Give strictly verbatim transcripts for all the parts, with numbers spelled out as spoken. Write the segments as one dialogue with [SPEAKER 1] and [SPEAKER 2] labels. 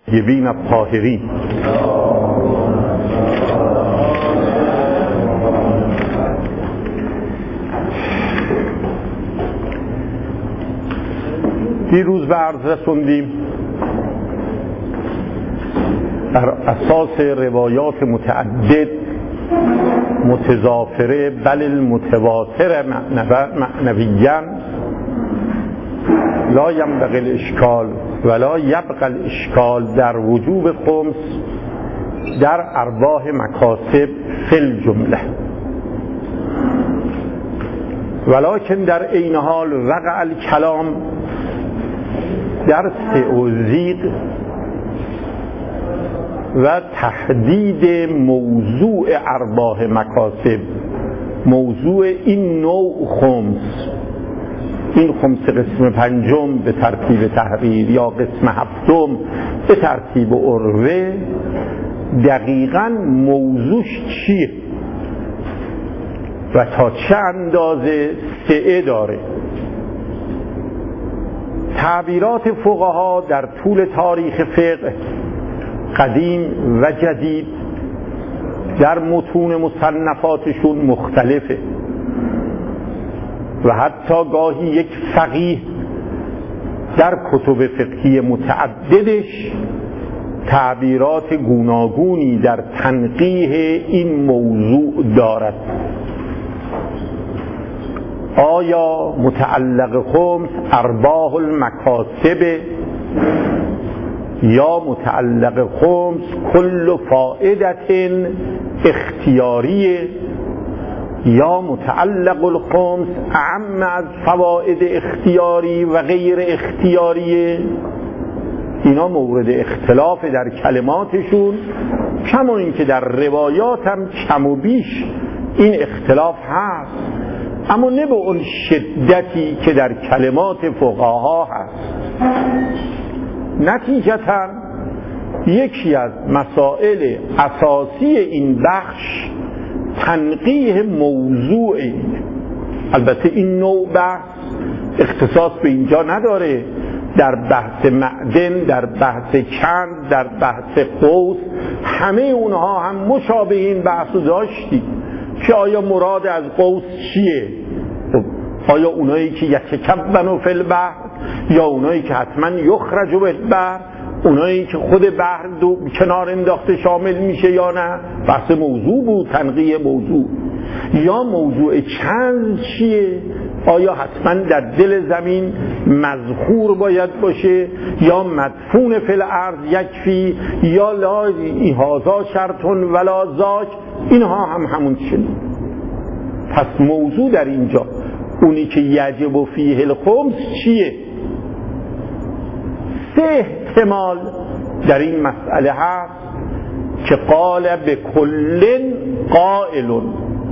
[SPEAKER 1] طیبین الطاهرین. دیروز به عرض رسوندیم بر اساس روایات متعدد متضافره بل المتواتر معنویاً لا ينبغي الاشکال ولا یبقى الاشکال در وجوب خمس در ارباح مکاسب فی الجمله، ولکن در عین حال وقع الکلام در توضیح و تحدید موضوع ارباح مکاسب، موضوع این نوع خمس، این خمس قسم پنجم به ترتیب تحریر یا قسم هفتم به ترتیب عروه، دقیقاً موضوعش چیه و تا چه اندازه سعه داره. تعبیرات فقها در طول تاریخ فقه قدیم و جدید در متون مصنفاتشون مختلفه و حتی گاهی یک فقیه در کتب فقهی متعددش تعبیرات گوناگونی در تنقیح این موضوع دارد. آیا متعلق خمس ارباح المکاسب یا متعلق خمس کل فائدت اختیاریه یا متعلق الخمس اعم از فواید اختیاری و غیر اختیاریه؟ اینا مورد اختلاف در کلماتشون، کما اینکه در روایات هم کم و بیش این اختلاف هست، اما نه به اون شدتی که در کلمات فقها هست. نتیجتاً یکی از مسائل اساسی این بخش تنقیح موضوع، البته این نوع بحث اختصاص به اینجا نداره، در بحث معدن، در بحث کند، در بحث قوس، همه اونها هم مشابه این بحث داشتی که آیا مراد از قوس چیه؟ آیا اونایی که یتکونوا فی البحر یا اونایی که حتما یخرج بالبحر، اونایی که خود بحر دو کنار انداخته شامل میشه یا نه؟ بحث موضوع بود، تنقیح موضوع. یا موضوع چند چیه؟ آیا حتما در دل زمین مذخور باید باشه یا مدفون فی الارض یکفی یا لا هذا شرط ولا ذاک؟ اینها هم همون چیه. پس موضوع در اینجا اونی که یجب فیه الخمس چیه؟ سه احتمال در این مسئله هست که قال به کلن قائلون.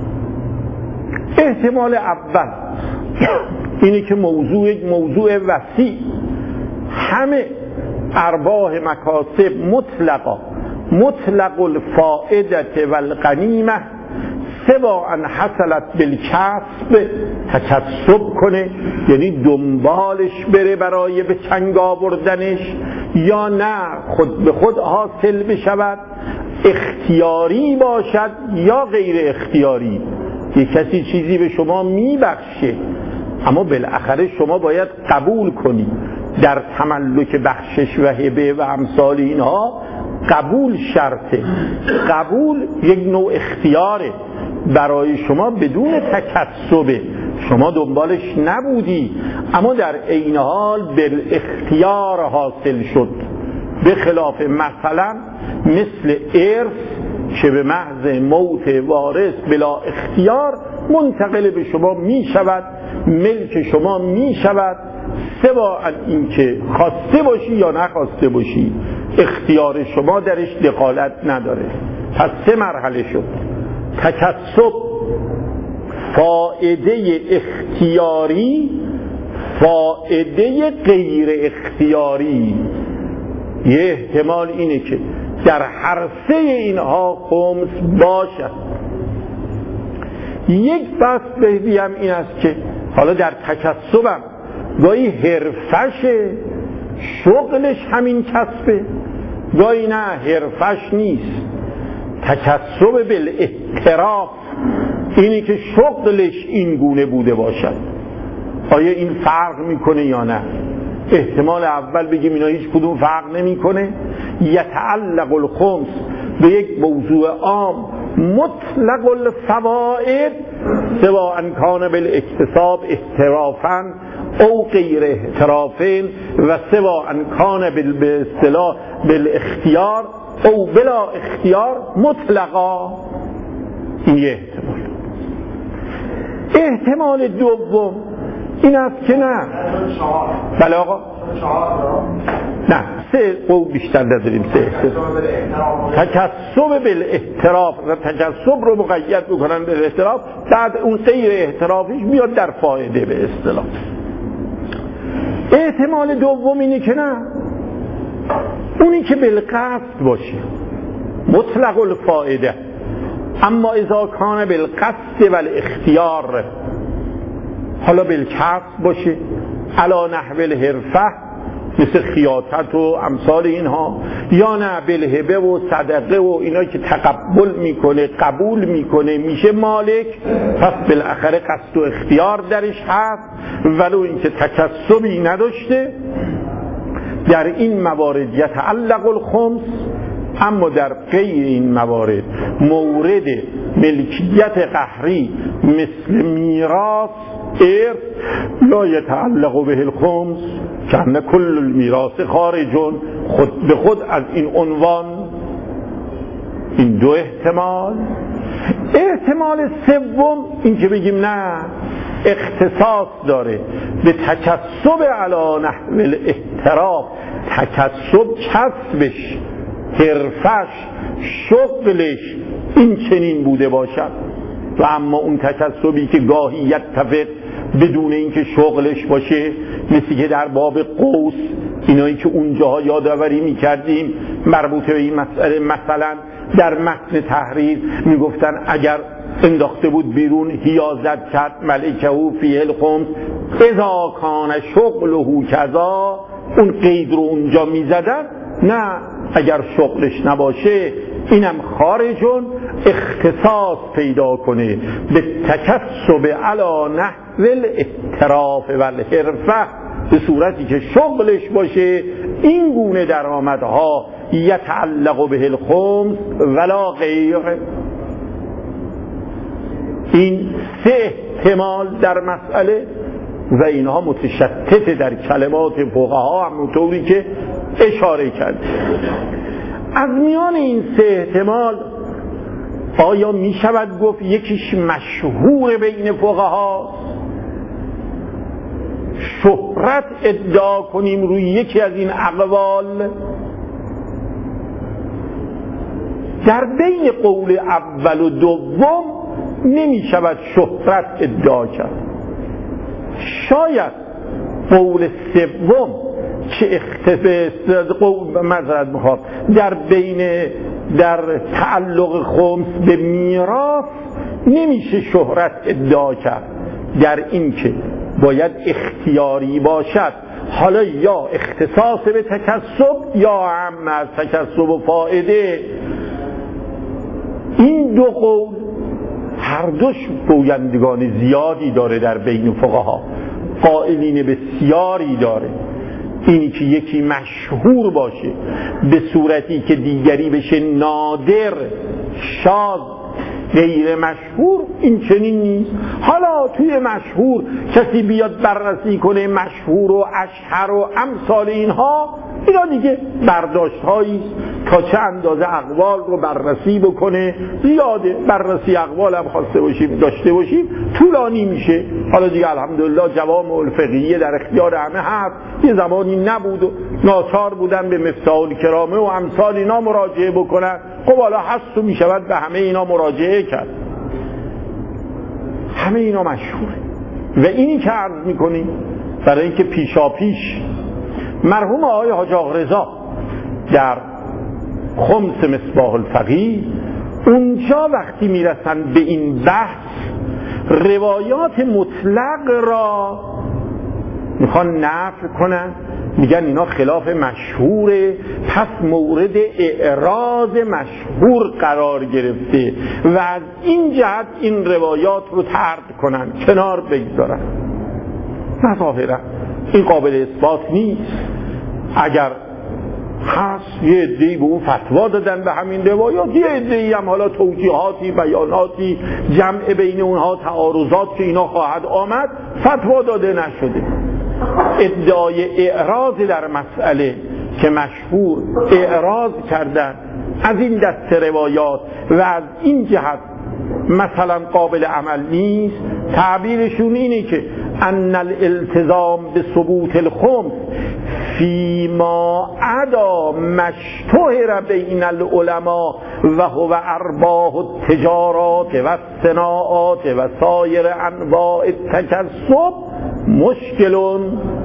[SPEAKER 1] احتمال اول اینی که موضوع موضوع وسیع، همه ارباح مکاسب مطلقا مطلق الفائدة والغنیمه سوا ان حصلت بالکسب، تکسب کنه یعنی دنبالش بره برای به چنگ آوردنش، یا نه خود به خود حاصل بشود، اختیاری باشد یا غیر اختیاری. یک کسی چیزی به شما میبخشه اما بالاخره شما باید قبول کنی. در تملک بخشش و هبه و امثال اینها قبول شرطه، قبول یک نوع اختیاره برای شما بدون تکسبه، شما دنبالش نبودی اما در عین حال بالاختیار حاصل شد، به خلاف مثلا مثل ارث که به محض موت وارث بلا اختیار منتقل به شما می شود، ملک شما می شود، سوا این که خواسته باشی یا نخواسته باشی، اختیار شما درش دخالت نداره. پس سه مرحله شد: تکسب، فائده اختیاری، فائده غیر اختیاری. یه احتمال اینه که در هر سه اینها خمس باشد. یک بس بهدی هم این است که حالا در تکسبم گاهی حرفشه، شغلش همین کسبه، گاهی نه حرفش نیست، تکسب بالاعتراف، اینی که شغلش این گونه بوده باشد. آیا این فرق میکنه یا نه؟ احتمال اول بگیم اینا هیچ کدوم فرق نمیکنه. یتعلق الخمس به یک موضوع عام مطلق الفوائد سواء کان بالاکتساب احترافا او غیر احترافین و سواء کان به اصطلاح بالاختیار او بلا اختیار مطلقا. این یه احتمال. احتمال دوم این است که نه بله آقا نه سه قول بیشتر نداریم، سه تکسب بالاحتراف و تکسب رو مقید بکنن به احتراف، بعد اون غیر احترافیش میاد در فایده به اصطلاح. احتمال دوم اینه که نه، اونی که بالقصد باشه مطلق الفایده، اما اذا کان بالقصد و الاختیار، حالا بالکسب باشه علا نحو الحرفه مثل خیاطت و امثال اینها، یا نه بالهبه و صدقه و اینا که تقبل میکنه قبول میکنه میشه مالک، پس بالاخره قصد و اختیار درش هست ولو اینکه تکسبی نداشته. در این موارد یتعلق الخمس، اما در غیر این موارد مورد ملکیت قهری مثل میراث ارث لا یتعلق به الخمس کأن کل المیراث خارجون، خود به خود از این عنوان. این دو احتمال. احتمال سوم این که بگیم نه اختصاص داره به تکسب علی نحو الاحتراف، تکسب کسبش حرفش شغلش این چنین بوده باشد، و اما اون تکسبی که گاهی یتفق بدون اینکه شغلش باشه، مثل که در باب قوس اینایی که اونجاها یادآوری می‌کردیم مربوط به این مسئله، مثلا در متن تحریر میگفتن اگر انداخته بود بیرون حیازت کرد ملکه فی الخمس اذا کان شغله کذا، اون قید رو اونجا میزدن. نه اگر شغلش نباشه اینم خارجون، اختصاص پیدا کنه به تکسب علی نحو الاعتراف و الحرفه، به صورتی که شغلش باشه این گونه درآمدها یتعلق به الخمس ولا غیر. این سه احتمال در مسئله و اینها متشتت در کلمات فقها، همونطوری که اشاره کرد. از میان این سه احتمال آیا می شود گفت یکیش مشهور بین فقها، شهرت ادعا کنیم روی یکی از این اقوال؟ در بین قول اول و دوم نمی شود شهرت ادعا کرد. شاید قول سوم که اختفاء قول مذرد میخواد در بین در تعلق خمس به میراث نمیشه شهرت ادعا کرد، در این که باید اختیاری باشد، حالا یا اختصاص به تکسب یا عم از تکسب و فائده. این دو قول هر دوش گویندگان زیادی داره در بین فقها، قائلین بسیاری داره. اینی که یکی مشهور باشه به صورتی که دیگری بشه نادر، شاذ، غیر مشهور، این چنین نیست. حالا توی مشهور کسی بیاد بررسی کنه مشهور و اشهر و امثال اینها، اینا دیگه برداشت هایی تا چه اندازه اقوال رو بررسی بکنه. زیاده بررسی اقوال هم خواسته باشیم داشته باشیم طولانی میشه. حالا دیگه الحمدلله جوامع الفقهیه در اختیار همه هست، یه زمانی نبود و ناچار بودن به مفتاح الکرامه و امثال اینا مراجعه بکنن. خب حالا هست و میشود به همه اینا مراجعه کرد، همه اینا مشهوره. و اینی که عرض میکنیم برای اینکه پیشا پیش مرحوم آقای حاج آقا رضا در خمس مصباح الفقیه اونجا وقتی میرسن به این بحث روایات مطلق را میخوان نفی کنن میگن اینا خلاف مشهوره، پس مورد اعراض مشهور قرار گرفته و از این جهت این روایات رو طرد کنن، کنار بگذارن. نه ظاهرا این قابل اثبات نیست. اگر هست یه عده‌ای به اون فتوا دادن به همین روایات، یه عده‌ای هم حالا توجیهاتی، بیاناتی، جمع بین اونها، تعارضات که اینا خواهد آمد، فتوا داده نشده. ادعای اعراض در مسئله که مشهور اعراض کردن از این دست روایات و از این جهت مثلا قابل عمل نیست، تعبیرشون اینه که ان الالتزام به ثبوت الخمس فیما عدا مشتهر بین العلماء و هو ارباح التجارات و الصناعات و سایر انواع التکسب مشکلون.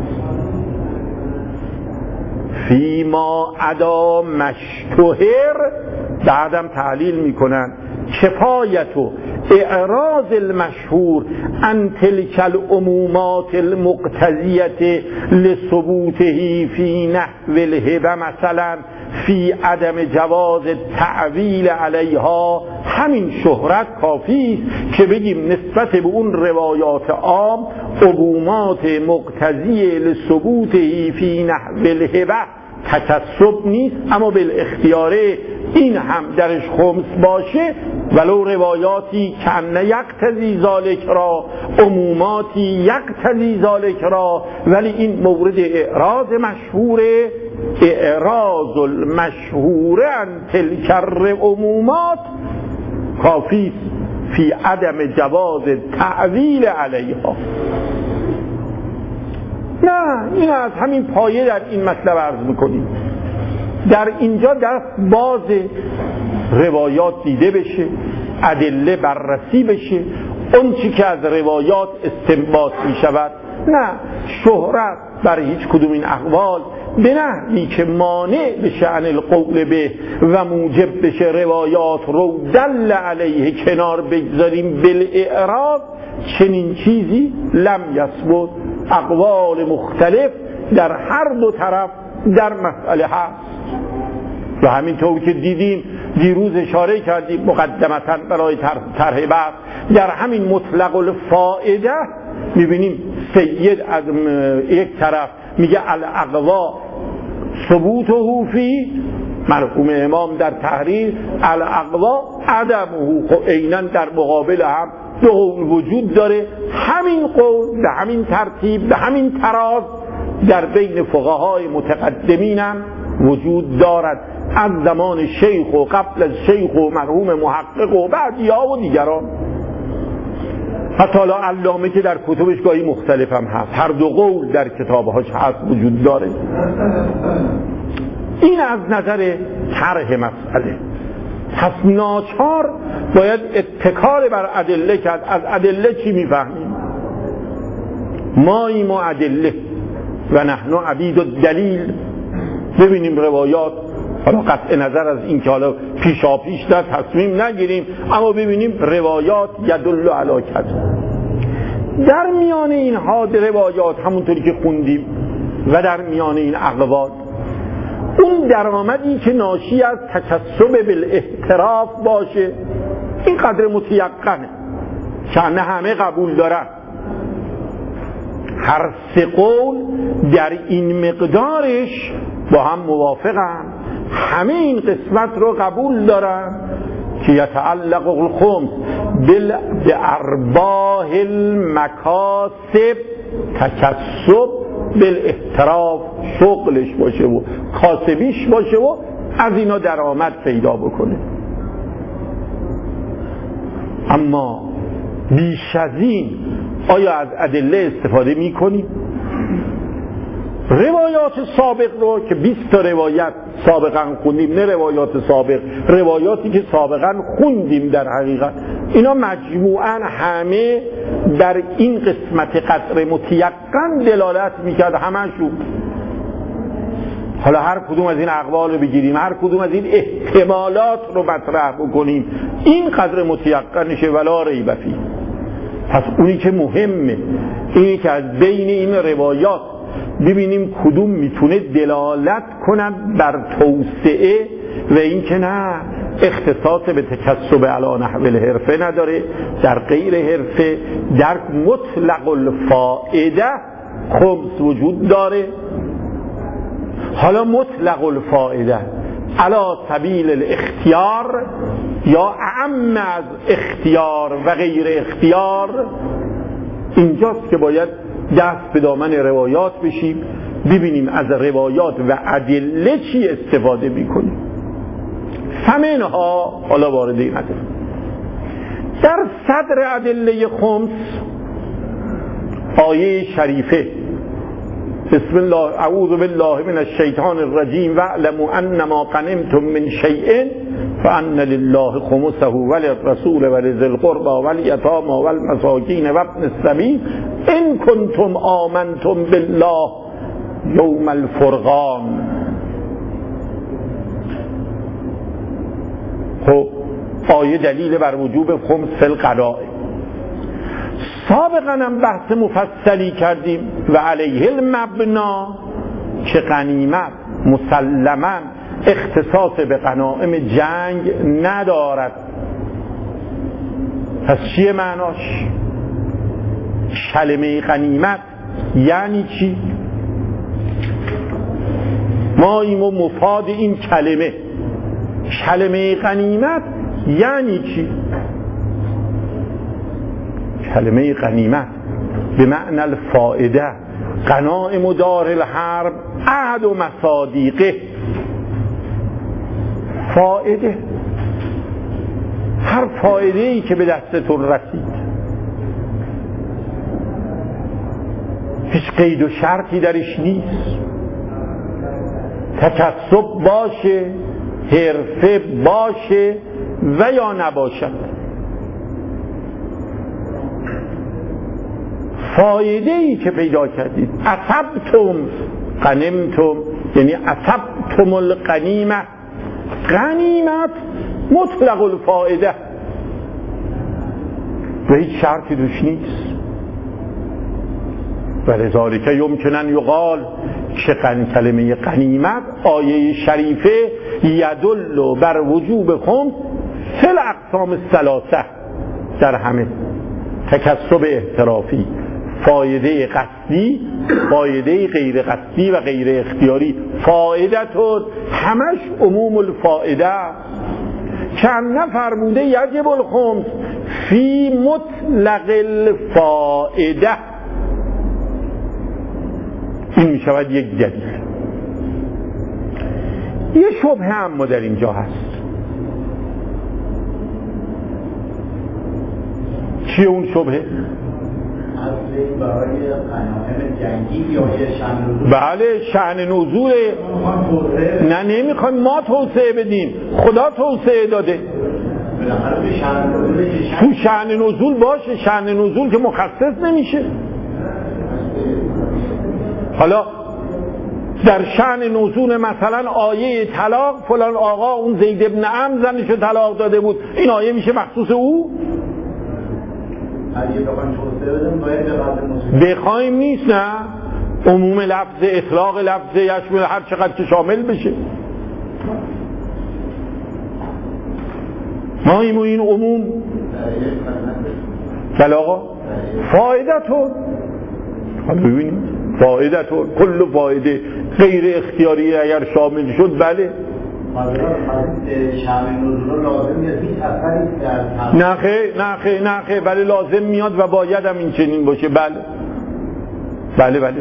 [SPEAKER 1] فیما عدا مشتهر بعدم تعلیل میکنن کفایت و اعراض المشهور عن تلك العمومات المقتضیه لثبوته فی نحو الهبه مثلا فی عدم جواز تعویل علیها. همین شهرت کافی است که بگیم نسبت به اون روایات عام عمومات مقتضیه لثبوته فی نحو الهبه تکسب نیست، اما بالاختیاره این هم درش خمس باشه، ولو روایاتی کن یقتضی ذالک را، عموماتی یقتضی ذالک را، ولی این مورد اعراض مشهوره. اعراض المشهور عن تلک العمومات کافی فی عدم جواز تعویل علیها. نه، این از همین پایه در این مطلب عرض میکنیم. در اینجا دست باز روایات دیده بشه، ادله بررسی بشه، اون چی که از روایات استنباط می شود. نه شهرت بر هیچ کدوم این اقوال به نحوی که مانع به شأن القول به و موجب بشه روایات رو دل علیه کنار بگذاریم بالاعراض، چنین چیزی لم یثبت. اقوال مختلف در هر دو طرف در مسئله هست و همینطور که دیدیم دیروز اشاره کردیم مقدمتا برای طرح بحث، در همین مطلق الفائده میبینیم سید از یک طرف میگه الاقوا ثبوته فی، مرحوم امام در تحریر الاقوا عدمه، خب عیناً در مقابل هم دو قول وجود داره. همین قول به همین ترتیب به همین تراز در بین فقهای متقدمین هم وجود دارد، از زمان شیخ و قبل از شیخ و مرحوم محقق و بعدی‌ها و دیگران. حتی حالا علامه که در کتبش گاهی مختلف هم هست، هر دو قول در کتابهاش هست وجود داره. این از نظر طرح مسئله. پس ناچار باید اتکال بر ادله کرد. از ادله چی میفهمیم؟ ماییم و ادله و نحن عبید الدلیل. ببینیم روایات، حالا قطع نظر از این که حالا پیشا پیش در تصمیم نگیریم، اما ببینیم روایات یدل علی کذا. در میان این ها روایات همونطوری که خوندیم و در میان این اقوال اون درآمدی که ناشی از تکسب بالاحتراف باشه، این قدر متیقنه که نه همه قبول دارن. هر سه قول در این مقدارش با هم موافقن، همه این قسمت رو قبول دارن که یتعلق الخمس بارباح المکاسب، تکسب بالاحتراف شغلش باشه و کاسبیش باشه و از اینا درآمد پیدا بکنه. اما بیش از این آیا از ادله استفاده می کنیم؟ روایات سابق رو که بیست تا روایت سابقا خوندیم، نه روایات سابق، روایاتی که سابقا خوندیم، در حقیقت اینا مجموعاً همه در این قسمت قدر متیقن دلالت میکرد، همشون. حالا هر کدوم از این اقوال رو بگیریم، هر کدوم از این احتمالات رو مطرح بکنیم، این قدر متیقنشه ولا ریب فیه. پس اونی که مهمه اینی که از بین این روایات ببینیم کدوم میتونه دلالت کند بر توسعه و اینکه نه اختصاص به تکسب علی نحو الحرفه نداره، در غیر حرفه در مطلق الفائده خمس وجود داره. حالا مطلق الفائده علی سبیل الاختیار یا اعم از اختیار و غیر اختیار، اینجاست که باید دست به دامن روایات بشیم، ببینیم از روایات و ادله چی استفاده میکنیم. فمنها، حالا وارد این ادله، در صدر ادله خمس آیه شریفه بسم الله اعوذ بالله من الشیطان الرجیم واعلموا انما غنمتم من شیء فان لله خمسه وللرسول ولذي القربى والیتامى والمساکین وابن السبیل ان کنتم آمنتم بالله یوم الفرقان. خب آیه دلیل بر وجوب خمس فی القضاء. سابقا هم بحث مفصلی کردیم و علیه المبنا که غنیمت مسلما اختصاص به غنایم جنگ ندارد. پس چیه معناش؟ کلمه غنیمت یعنی چی؟ ما این مفاد این کلمه کلمه غنیمت یعنی چی؟ کلمه غنیمت به معنی الفائده، غنائم دار الحرب عهد و مصادیقه. فائده، هر فائده ای که به دستتون رسید، هیچ قید و شرطی درش نیست، تکسب باشه، حرفه باشه و یا نباشد. فایده ای که پیدا کردید، اصبتم غنمتم یعنی اصبتم الغنیمه، غنیمت مطلق الفائده و هیچ شرطی دوش نیست. و لذالک یمکن ان یقال که کلمه غنیمت آیه شریفه یدل بر وجوب خمس فی الاقسام الثلاثه، در همه تکسب احترافی، فایده قصدی، فایده غیر قصدی و غیر اختیاری، فائدتون همش عموم الفائده. چند فرموده یجب الخمس فی مطلق الفائده. این می شود یک دلیل. یه شبهه هم در اینجا هست. چیه اون شبهه؟
[SPEAKER 2] برای غنایم جنگی یا یه شأن نزول؟
[SPEAKER 1] بله شأن نزول. نه نمیخوایم ما توسعه بدیم، خدا توسعه داده. تو شأن نزول باشه، شأن نزول که مخصص نمیشه. حالا در شأن نزول مثلا آیه طلاق، فلان آقا اون زید ابن عمرو زنشو طلاق داده بود، این آیه میشه مخصوص او؟ بخوایم نیست، نه عموم لفظ، اطلاق لفظ یشمل هر چقدر که شامل بشه. ما این عموم بله آقا فایدتون، حالا ببینیم فایدتون کل فایده غیر اختیاری اگر شامل شد بله نخه نخه نخه ولی لازم میاد و باید هم این چنین باشه. بله بله بله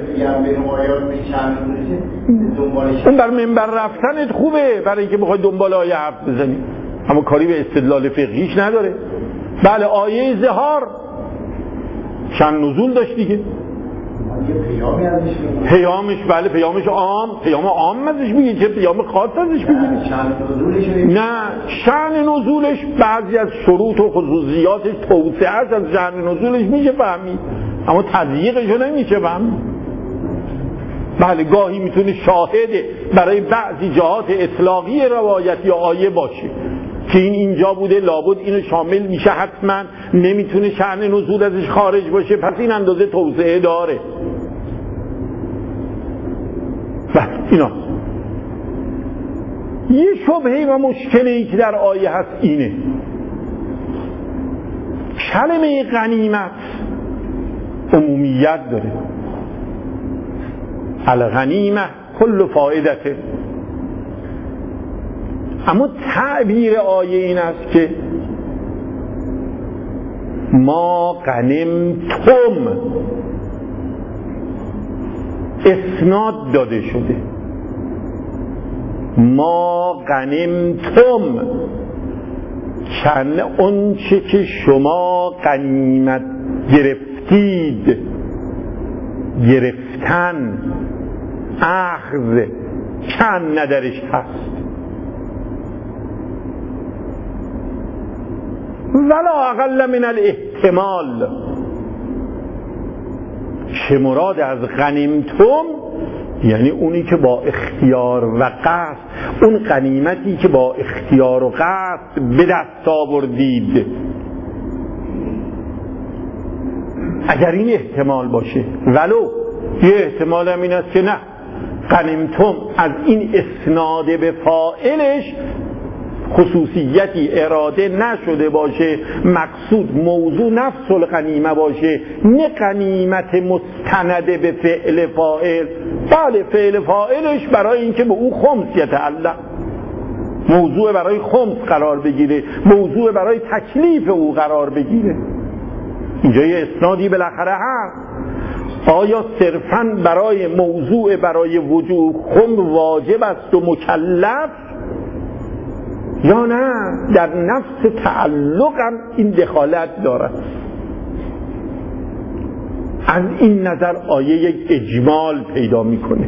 [SPEAKER 1] اون بر منبر رفتنت خوبه برای اینکه بخوای دنبال آیه حرف بزنی، اما کاری به استدلال فقهیش نداره. بله آیه ظهار شأن نزول داشت دیگه، پیامش بله پیامش عام، پیام عام ازش میگی، چه پیام خاص ازش میگی؟ نه شأن نزولش بعضی از شروط و خصوصیاتش توسعه از شأن نزولش میشه فهمید، اما تضییقشو نمیشه فهمید. بله گاهی میتونه شاهده برای بعضی جهات اطلاقی روایت یا آیه باشه که این اینجا بوده لابد اینو شامل میشه، حتما نمیتونه شأن نزول ازش خارج باشه، پس این اندازه توسعه داره. اینا یه شبهه و مشکلی که در آیه هست اینه، کلمه غنیمت عمومیت داره، الغنیمه کل فائدته، اما تعبیر آیه این است که ما غنمتم اسناد داده شده، ما غنمتم چند اون چه که شما غنیمت گرفتید، گرفتن اخذ چند ندرش هست، ولا اقل من الاحتمال، چه مراد از غنیمتم یعنی اونی که با اختیار و قصد، اون غنیمتی که با اختیار و قصد به دست آوردید. اگر این احتمال باشه، ولو یه احتمال هم این است که نه، غنیمتم از این اسناد به فاعلش خصوصیتی اراده نشده باشه، مقصود موضوع نفس الغنیمه باشه، نه غنیمت مستنده به فعل فاعل. بله فعل فاعلش برای اینکه به او خمس یتعلق، موضوع برای خمس قرار بگیره، موضوع برای تکلیف او قرار بگیره. اینجا یه اسنادی بالاخره هست. آیا صرفاً برای موضوع برای وجوب خم واجب است و مکلف، یا نه در نفس تعلق هم این دخالت دارد؟ از این نظر آیه یک اجمال پیدا میکنه.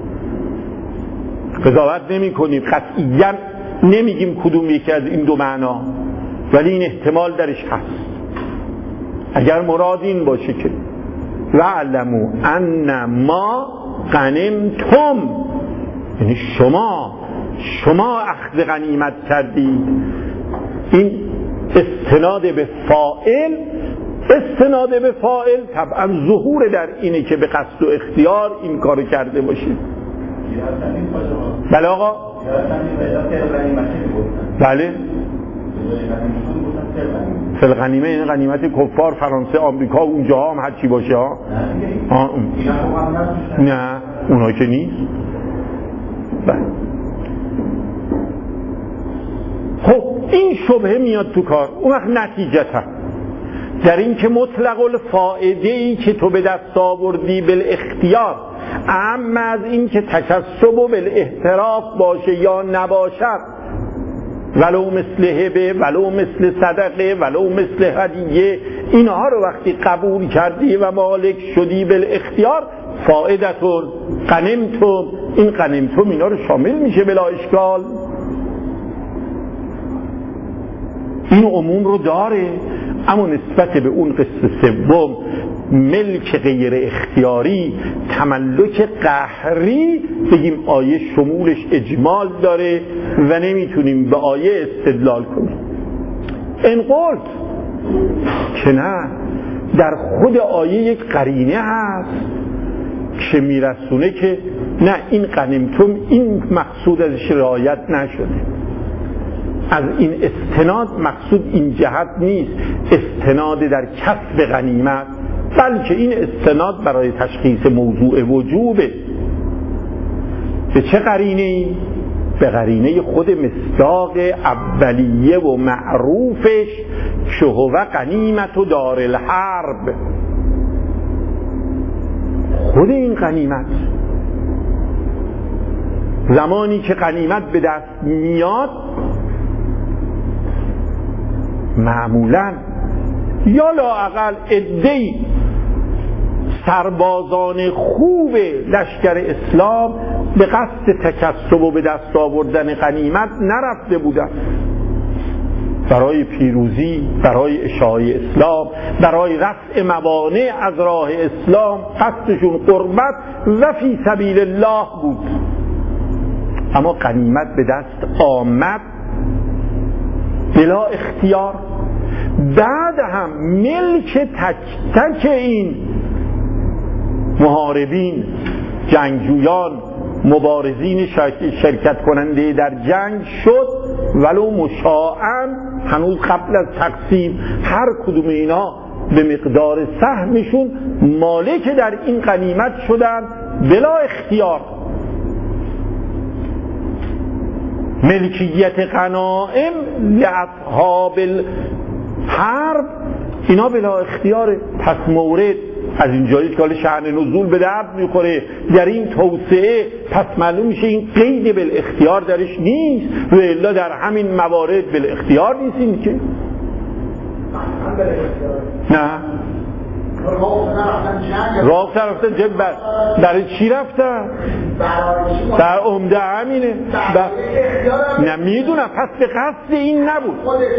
[SPEAKER 1] قضاوت نمی کنیم، قطعیاً نمیگیم کدوم یکی از این دو معنا، ولی این احتمال درش هست. اگر مراد این باشه که وَاعْلَمُوا أَنَّ مَا غَنِمْتُمْ، یعنی شما شما اخذ غنیمت کردید، این استناد به فاعل، استناد به فاعل طبعا ظهور در اینه که به قصد و اختیار این کارو کرده باشید. بله آقا، بله فل غنیمه این غنیمت کفار، فرانسه، آمریکا، اونجا هم هر چی باشه ها. آه. نه اونها که نیست. بله. خب این شبهه میاد تو کار. اون وقت نتیجتا در این که مطلق الفائده‌ای که تو به دست آوردی بالاختیار، اما از این که تکسب و بالاحتراف باشه یا نباشد، ولو مثل هبه، ولو مثل صدقه، ولو مثل هدیه، اینها رو وقتی قبول کردی و مالک شدی بالاختیار، فائدتون غنیمتم، این غنیمتم اینا رو شامل میشه بلا اشکال. این عموم رو داره، اما نسبت به اون قسم سوم، ملک غیر اختیاری، تملک قهری، بگیم آیه شمولش اجمال داره و نمیتونیم به آیه استدلال کنیم. این قلت که نه، در خود آیه یک قرینه هست که میرسونه که نه، این غنیمتم این مقصود ازش رعایت نشده. از این استناد مقصود این جهت نیست استناد در کسب غنیمت، بلکه این استناد برای تشخیص موضوع وجوبه. به چه قرینه‌ای؟ به قرینه خود مصداق اولیه و معروفش که هو غنیمت و دار الحرب. خود این غنیمت زمانی که غنیمت به دست میاد، معمولاً یا لااقل عده‌ای سربازان خوب لشکر اسلام به قصد تکسب و به دست آوردن غنیمت نرفته بودند. برای پیروزی، برای اشاعه اسلام، برای رفع موانع از راه اسلام، قصدشون قربت و فی سبیل الله بود. اما غنیمت به دست آمد بلا اختیار. بعد هم ملک تک تک این محاربین، جنگجویان، مبارزین شرکت کننده در جنگ شد، ولو مشاعاً، هنوز قبل از تقسیم هر کدوم اینا به مقدار سهمشون مالک در این غنیمت شدن بلا اختیار. ملکیت غنائم لاصحاب الحرب اینا بلا اختیاره. پس مورد از اینجایی که حال شأن نزول به درد میخوره در این توسعه، پس معلوم میشه این قید بالاختیار درش نیست، و الا در همین موارد بالاختیار نیست. این که نه راه رفتن جب بر در چی رفتن؟ در عمده همینه. نه میدونم، پس به قصد این نبود.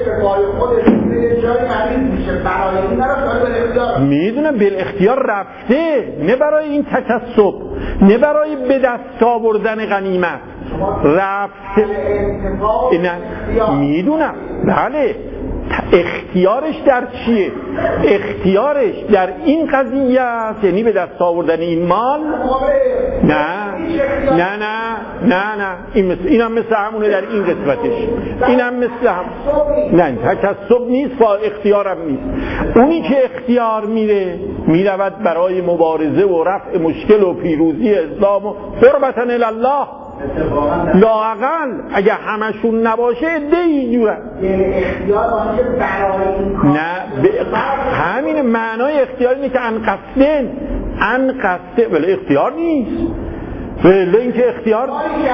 [SPEAKER 1] میدونم بالاختیار رفته، نه برای این تکسب، نه برای به دست آوردن غنیمت رفته. نه میدونم، بله. اختیارش در چیه؟ اختیارش در این قضیه است، یعنی به دست آوردن این مال. نه نه نه نه نه این مثل اینم مثل همونه در این قسمتش، اینم مثل هم. نه تکسب نیست، با اختیارم نیست. اونی که اختیار میره میرود برای مبارزه و رفع مشکل و پیروزی اسلام و قربتن الله. لااقل اگه همشون نباشه عده‌ای جوره. نه ب... همین معنای اختیار اینه که انقصدن انقصده، ولی اختیار نیست. ولی اینکه اختیار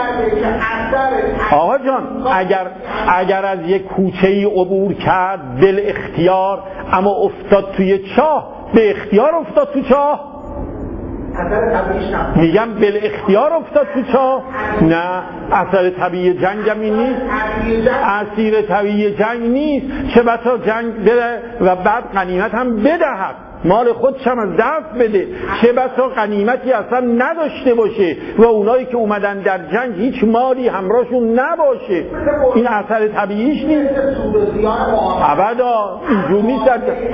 [SPEAKER 1] آقا جان اگر اگر از یک کوچه‌ای عبور کرد بل اختیار، اما افتاد توی چاه، به اختیار افتاد تو چاه. میگم بل اختیار افتاد تو چاه. نه اثر طبیعی جنگ هم این نیست، اسیر طبیعی جنگ نیست. چه بسا جنگ بره و بعد غنیمت هم بدهد، مال خودش هم از دست بده. چه بسا غنیمتی اصلا نداشته باشه و اونایی که اومدن در جنگ هیچ مالی همراهشون نباشه. این اثر طبیعیش نیست. ابدا اینجور نیست.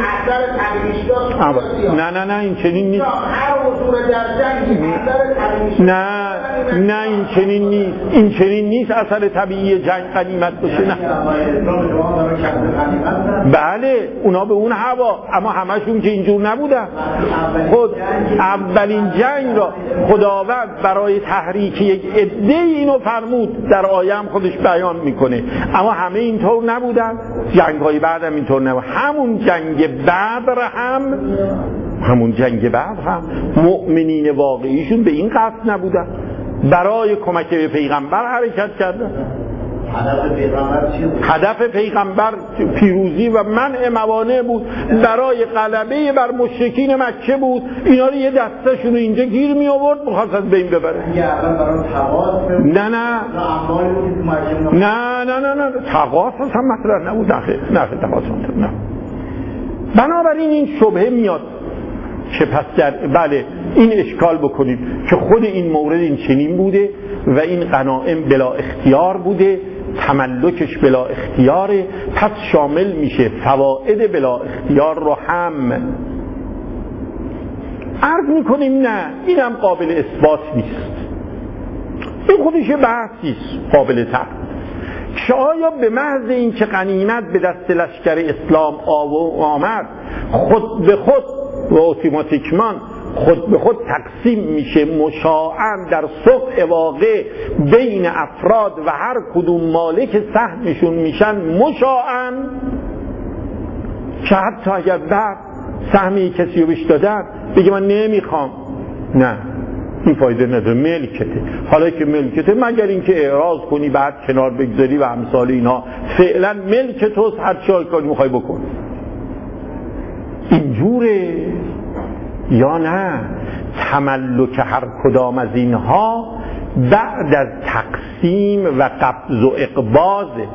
[SPEAKER 1] نه نه نه این چنین نیست. نه نه این چنین نیست. این چنین نیست اثر طبیعی جنگ غنیمت باشه. نه بله اونا به اون هوا، اما همشون که اینجور نبودن. خود اولین جنگ را خداوند برای تحریک یک عده اینو فرمود، در آیه هم خودش بیان میکنه، اما همه اینطور نبودن. جنگ های بعد هم اینطور نبود. همون جنگ بدر هم همون جنگ بعد هم مؤمنین واقعیشون به این قصد نبودن، برای کمک به پیغمبر حرکت کردن.
[SPEAKER 2] هدف پیغمبر چی بود؟
[SPEAKER 1] هدف پیغمبر پیروزی و منع موانع بود، برای غلبه بر مشرکین مکه بود. اینا رو یه دستشون رو اینجا گیر می آورد، می‌خواست از بین ببره. نه نه نه نه نه نه تقاص هم مطرح نبود. نه نه تقاص نه. بنابراین این شبهه میاد که پس در بله این اشکال بکنیم که خود این مورد این چنین بوده و این غنائم بلا اختیار بوده، تملکش بلا اختیاره، پس شامل میشه فواید بلا اختیار رو هم. عرض میکنیم نه اینم قابل اثبات نیست، این خودش بحثیست قابل تحقیق که آیا به محض این که غنیمت به دست لشکر اسلام آمد خود به خود و اتوماتیکمان خود به خود تقسیم میشه مشاعاً در صفح واقع بین افراد و هر کدوم مالک سهمشون میشن مشاعاً، که حتی اگر بعد سهمی کسی رو بهش دادن بگه من نمیخوام، نه این فایده نداره، ملکته. حالا که ملکته مگر اینکه اعراض کنی بعد کنار بگذاری و امثال اینا، فعلا ملک توست، هر چی کاری میخوای بکن. اینجوره یا نه تملک هر کدام از اینها بعد از تقسیم و قبض و اقباضه.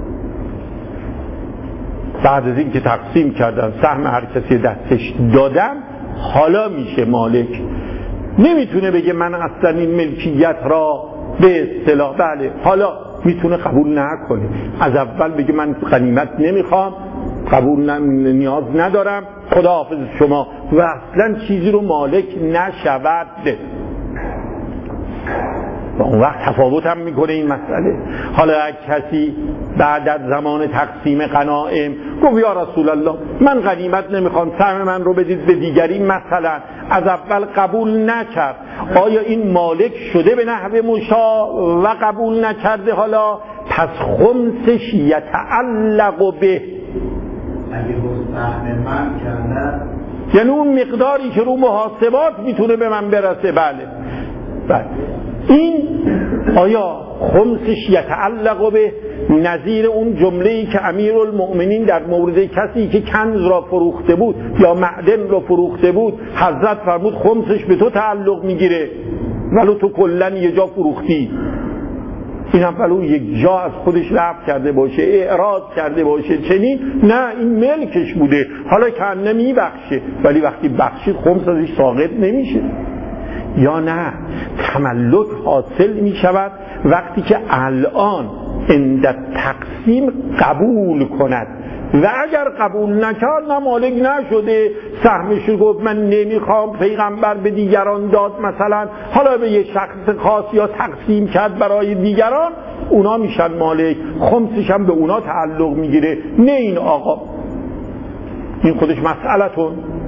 [SPEAKER 1] بعد از این که تقسیم کردن سهم هر کسی دستش دادن، حالا میشه مالک. نمیتونه بگه من اصلا این ملکیت را به اصطلاح بله، حالا میتونه قبول نکنه، از اول بگه من غنیمت نمیخوام، قبول نیاز ندارم، خداحافظ شما، و اصلا چیزی رو مالک نشود. و اون وقت تفاوت هم میکنه این مسئله. حالا اگه کسی بعد از زمان تقسیم غنایم گفت یا رسول الله من غنیمت نمیخوام، سهم من رو بدید به دیگری، مثلا از اول قبول نکرد، آیا این مالک شده به نحو مشاع و قبول نکرده؟ حالا پس خمسش یتعلق به،
[SPEAKER 2] اگه گفت سهم من کردن
[SPEAKER 1] یعنی اون مقداری که رو محاسبات میتونه به من برسه. بله بله. این آیا خمسش یتعلق به نظیر اون جمله‌ای که امیرالمؤمنین در مورد کسی که کنز را فروخته بود یا معدن را فروخته بود حضرت فرمود خمسش به تو تعلق میگیره ولو تو کلن یه جا فروختی، این هم ولو یک جا از خودش رفع کرده باشه، اعراض کرده باشه، چنین نه، این ملکش بوده، حالا که نمیبخشه، ولی وقتی بخشید خمس ازش ساقط نمیشه. یا نه تملک حاصل می شود وقتی که الان عند تقسیم قبول کند و اگر قبول نکرد نه مالک نشده، سهمش رو گفت من نمیخوام، پیغمبر به دیگران داد مثلا، حالا به یه شخص خاص یا تقسیم کرد برای دیگران، اونا میشن مالک، خمسش هم به اونا تعلق میگیره، نه این آقا. این خودش مسئلتون.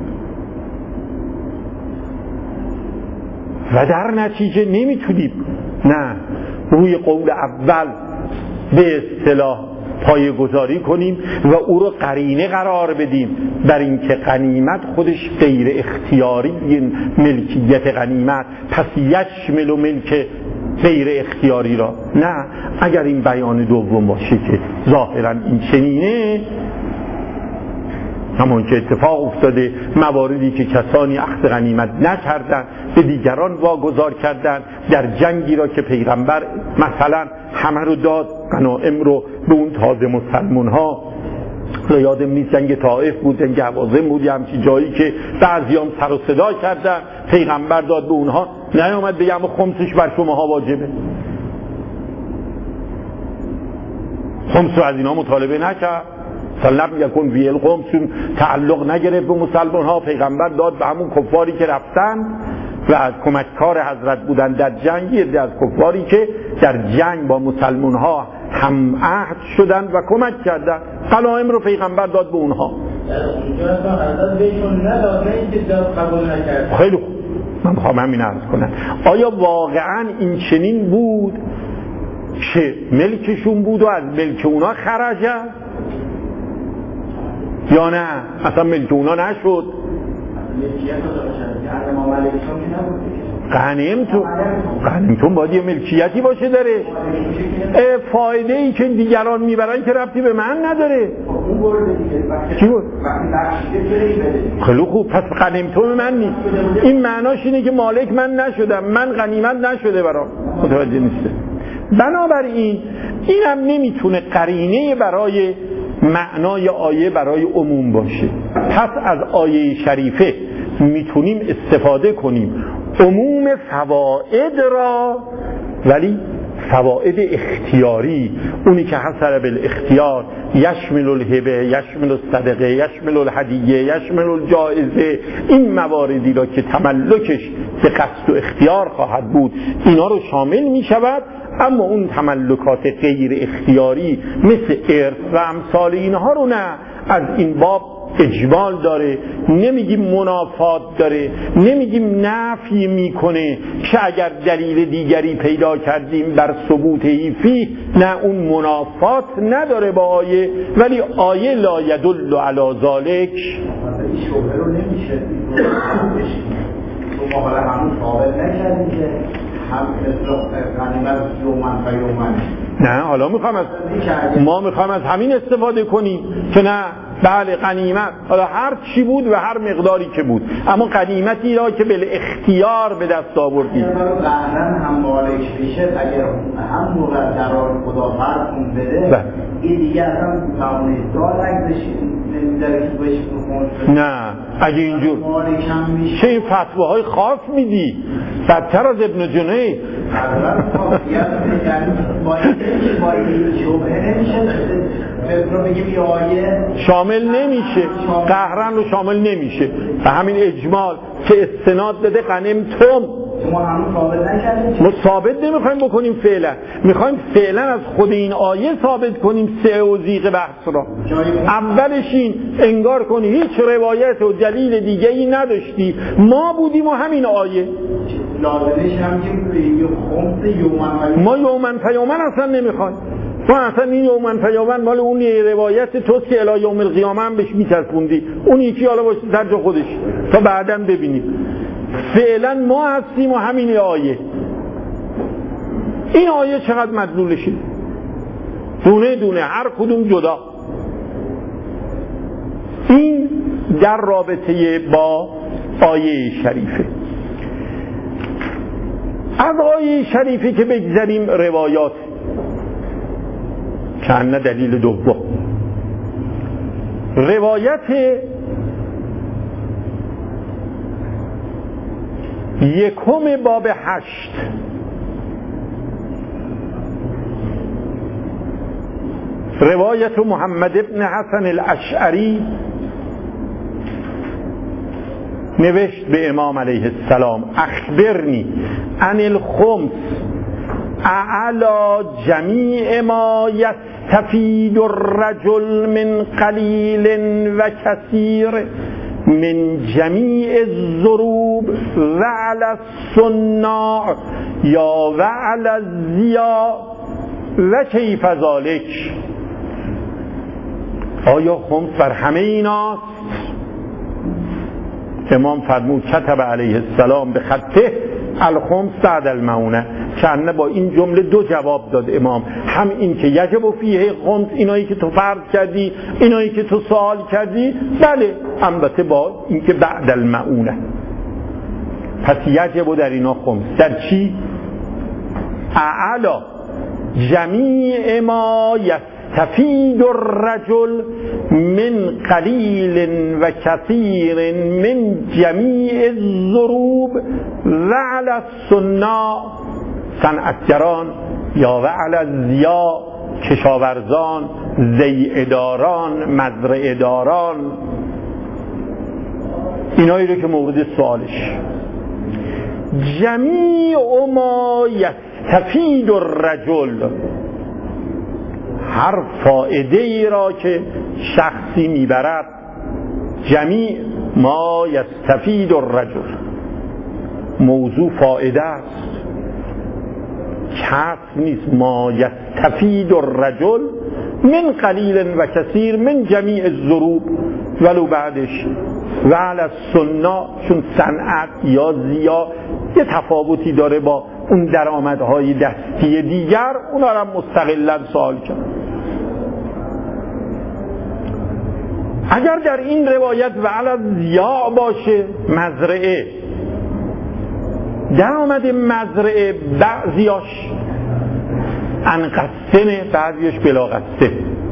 [SPEAKER 1] و در نتیجه نمیتونیم نه روی قول اول به اصطلاح پایه‌گذاری کنیم و او رو قرینه قرار بدیم بر اینکه غنیمت خودش غیر اختیاری، ملکیت غنیمت پس یشمل و ملک غیر اختیاری را. نه، اگر این بیان دوم باشه که ظاهرا این چنینه، همون که اتفاق افتاده مواردی که کسانی اخذ غنیمت نکردن به دیگران واگذار کردن، در جنگی را که پیغمبر مثلا همه رو داد غنایم رو به اون تازه مسلمان ها، یادم نیست جنگ طائف بود، جنگ حوازن بود، همچین جایی که بعضیام سر و صدا کردن، پیغمبر داد به اونها، نیامد بگم خمسش بر شماها واجبه، خمس رو از اینا مطالبه نکرد، سلم یکن فی الخمس، تعلق نگرفت به مسلمان ها، پیغمبر داد به همون کفاری که رفتن و از کمککار حضرت بودن در جنگی، از کفاری که در جنگ با مسلمان ها هم عهد شدن و کمک کردن، غنایم رو پیغمبر داد به اونها. خیلی خوب، من میخوام همین عرض کنم، آیا واقعا این چنین بود که ملکشون بود و از ملک اونا خرجه یا نه اصلا ملک اونا نشد؟ غنیمتون غنیمتون باید یه ملکیتی باشه داره، فایده ای که دیگران میبرن که ربطی به من نداره. چی بود؟ خیلی خوب، پس غنیمتون من نیست، این معناش اینه که مالک من نشدم، من غنیمت نشده برام، متوجه نیسته. بنابراین این هم نمیتونه قرینه برای معنای آیه برای عموم باشه. پس از آیه شریفه میتونیم استفاده کنیم عموم فواید را، ولی فواید اختیاری، اونی که حصل بالاختیار، یشمل الهبه، یشمل الصدقه، یشمل الهدیه، یشمل الجائزه، این مواردی را که تملکش به قصد و اختیار خواهد بود اینا رو شامل می شود. اما اون تملکات غیر اختیاری مثل ارث و امثال اینها رو نه، از این باب اجمال داره، نمیگیم منافات داره، نمیگیم نفی میکنه که اگر دلیل دیگری پیدا کردیم بر ثبوتهی فیه، نه اون منافات نداره با آیه، ولی آیه لا یدل علی ذالک.
[SPEAKER 2] این شبهه رو نمیشه تو مقاله همون ثابت نکردیم که هم غنیمت یومن و یومن.
[SPEAKER 1] نه، حالا میخوام از ما میخوام از همین استفاده کنیم که نه بله غنیمت حالا هر چی بود و هر مقداری که بود، اما غنیمتی را که به اختیار به دست آوردیم
[SPEAKER 2] قهرن هم مالک بشه، اگر هم موقع قرار خدا فرقون بده این دیگر هم تمام دار
[SPEAKER 1] نه اگه اینجور چه این فتواهای خاص میدی بدتر از ابن جنید. شامل نمیشه، قهرن رو شامل نمیشه، و همین اجمال که استناد داده غنیمتون
[SPEAKER 2] ما هنوز ثابت نکردیم.
[SPEAKER 1] ما ثابت نمیخوایم بکنیم فعلا، میخوایم فعلا از خود این آیه ثابت کنیم سه و زیغ بحث را. اولش این انگار کنی هیچ روایت و دلیل دیگه ای نداشتی، ما بودیم و همین آیه
[SPEAKER 2] لازمش هم که خمس یومن
[SPEAKER 1] ما یومن پیومن اصلا نمیخوایم. ما اصلا این یومن پیومن مال اون روایت توست که الی یوم القیامه هم بهش میچسبوندی، اون یکی حالا باشه در جا خودش تا بعداً ببینیم. فعلا ما هستیم و همین آیه. این آیه چقدر مدلولشه، دونه دونه هر کدوم جدا. این در رابطه با آیه شریفه. از آیه شریفه که بگذاریم روایات چند دلیل دوم. روایت یکم باب هشت روایت محمد ابن حسن الاشعری نوشت به امام علیه السلام اخبرنی عن الخمس اعلی جمیع ما یستفید الرجل من قلیل و کثیر من جمیع الضروب و علی الصناع یا و علی الضیاء و کیف ذالک. آیا خمس بر همه ایناست؟ امام فرمود کتب علیه السلام به خطه الخمس بعد المعونه. چند با این جمله دو جواب داد امام، هم این که یجب و فیه خمس، اینایی که تو فرض کردی، اینایی که تو سوال کردی، بله البته با این که بعد المعونه. پس یجب و در اینا خمس. در چی؟ اعلا جمیع ما یستفید الرجل من قلیل و کثیر من جمیع الضروب و علی الصناع، صنعتگران، یا و علی الضیاء، کشاورزان، زیعه‌داران، مزرعه‌داران، اینایی رو که مورد سوالش. جمیع ما یستفید الرجل، هر فائده ای را که شخصی میبرد. جمیع ما یستفید الرجل، موضوع فائده است، کسب نیست. ما یستفید الرجل من قلیل و کثیر من جمیع الضروب، ولو بعدش و علی الصناع، چون صنعت یا ضیاء یه تفاوتی داره با اون درآمدهای دستی دیگر، اونا را مستقلاً سوال کرد. اگر در این روایت و علی الضیاء باشه، مزرعه، درآمد مزرعه بعضیاش انقسطه، بعضیاش بلاقسطه.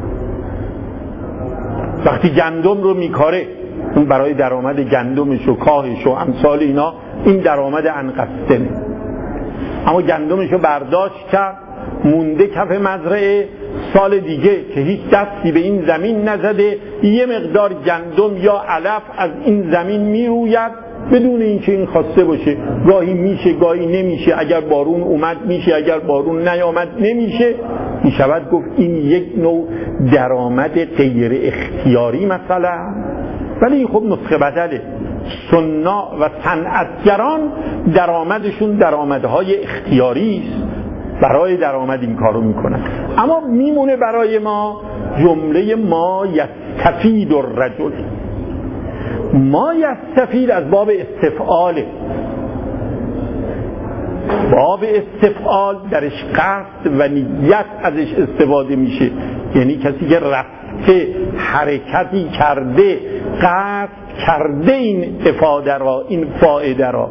[SPEAKER 1] وقتی گندم رو میکاره، اون برای درآمد گندمش و کاهش و امثال اینا، این درآمد انقسطه. اما گندمش رو برداشت کرد، مونده کف مزرعه، سال دیگه که هیچ دستی به این زمین نزده، یه مقدار گندم یا علف از این زمین میروید بدون اینکه این خواسته باشه. گاهی میشه، گاهی نمیشه، اگر بارون اومد میشه، اگر بارون نیامد نمیشه. میشود گفت این یک نوع درآمد غیر اختیاری مثلا، ولی این خب نسخه بدله. صناع و صنعتگران درآمدشون درآمدهای اختیاری است، برای درآمد این کارو میکنن. اما میمونه برای ما جمله ما یستفید الرجل. ما یستفید از باب استفعاله. باب استفعال درش قصد و نیت ازش استفاده میشه، یعنی کسی که رفته، حرکتی کرده، قصد کرده این افاده را، این فائده را.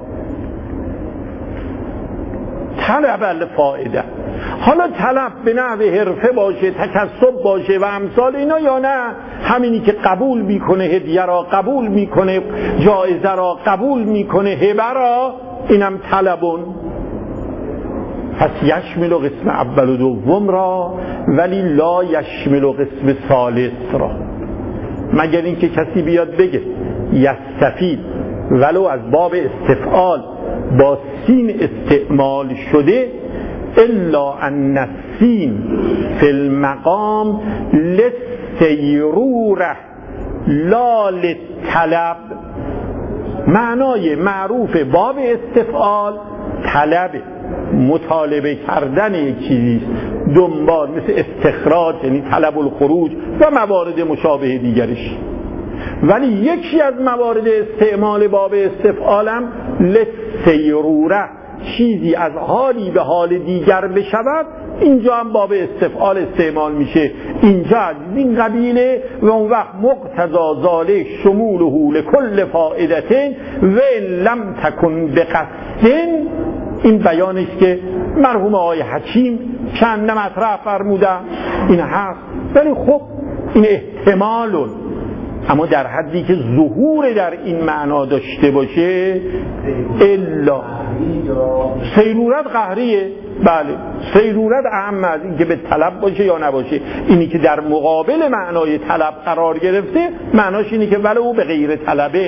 [SPEAKER 1] طلب الفائده، حالا طلب به نحو حرفه باشه، تکسب باشه و امثال اینا، یا نه همینی که قبول میکنه هدیه را، قبول میکنه جایزه را، قبول میکنه هبه را، اینم طلبون. پس یشمل قسم اول و دوم را، ولی لا یشمل قسم ثالث را. مگر اینکه کسی بیاد بگه یستفید ولو از باب استفعال با سین استعمال شده الا ان السین فی المقام للسیروره لا للطلب. معنای معروف باب استفعال طلب، مطالبه کردن یک چیزیست، دنبال، مثل استخراج یعنی طلب الخروج و موارد مشابه دیگرش. ولی یکی از موارد استعمال باب استفعالم للسیروره، چیزی از حالی به حال دیگر بشود، اینجا هم باب استفعال استعمال میشه. اینجا از این قبیله و اون وقت مقتضا ذالک شموله لکل فائدتین و ان لم تکن بقصد. این بیانش که مرحوم آقای حکیم چند مطرح فرمودن این هست، ولی خب این احتمال، اما در حدی که ظهور در این معنا داشته باشه. الا سیرورت قهریه، بله سیرورت اهم از این که به طلب باشه یا نباشه. اینی که در مقابل معنای طلب قرار گرفته معناش اینی که ولو به غیر طلبه.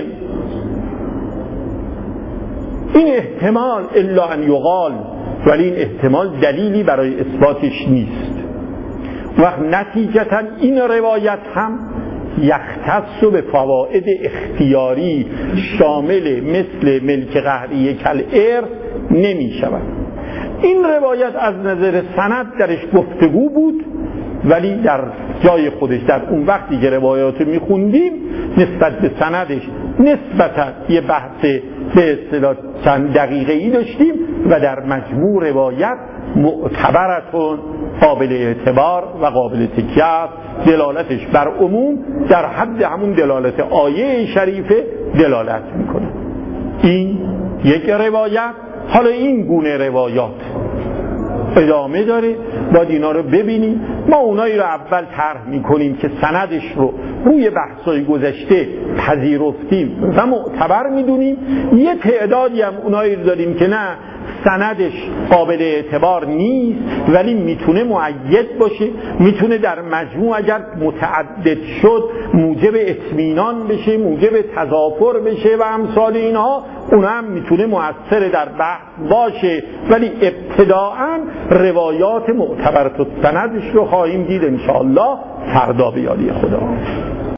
[SPEAKER 1] این احتمال الا ان یقال، ولی این احتمال دلیلی برای اثباتش نیست. وقت نتیجتا این روایت هم یختص به فواید اختیاری شامل مثل ملک قهری کل ارث نمی شود. این روایت از نظر سند درش گفتگو بود، ولی در جای خودش در اون وقتی که روایات رو میخوندیم نسبت به سندش نسبتا یه بحث به اصطلاح چند دقیقه ای داشتیم و در مجموع روایت معتبرتون، قابل اعتبار و قابل تکیه، دلالتش بر عموم در حد همون دلالت آیه شریفه دلالت میکنه. این یک روایت. حالا این گونه روایات ادامه داره، باید اینا رو ببینیم. ما اونایی رو اول طرح میکنیم که سندش رو روی بحثای گذشته پذیرفتیم و معتبر میدونیم. یه تعدادی هم اونایی رو داریم که نه، سندش قابل اعتبار نیست ولی میتونه مؤید باشه، میتونه در مجموع اگر متعدد شد موجب اطمینان بشه، موجب تضافر بشه و امثال اینها، اون هم میتونه مؤثر در بحث باشه. ولی ابتداعا روایات معتبرت السندش رو خواهیم دید انشاءالله فردا به یاری خدا.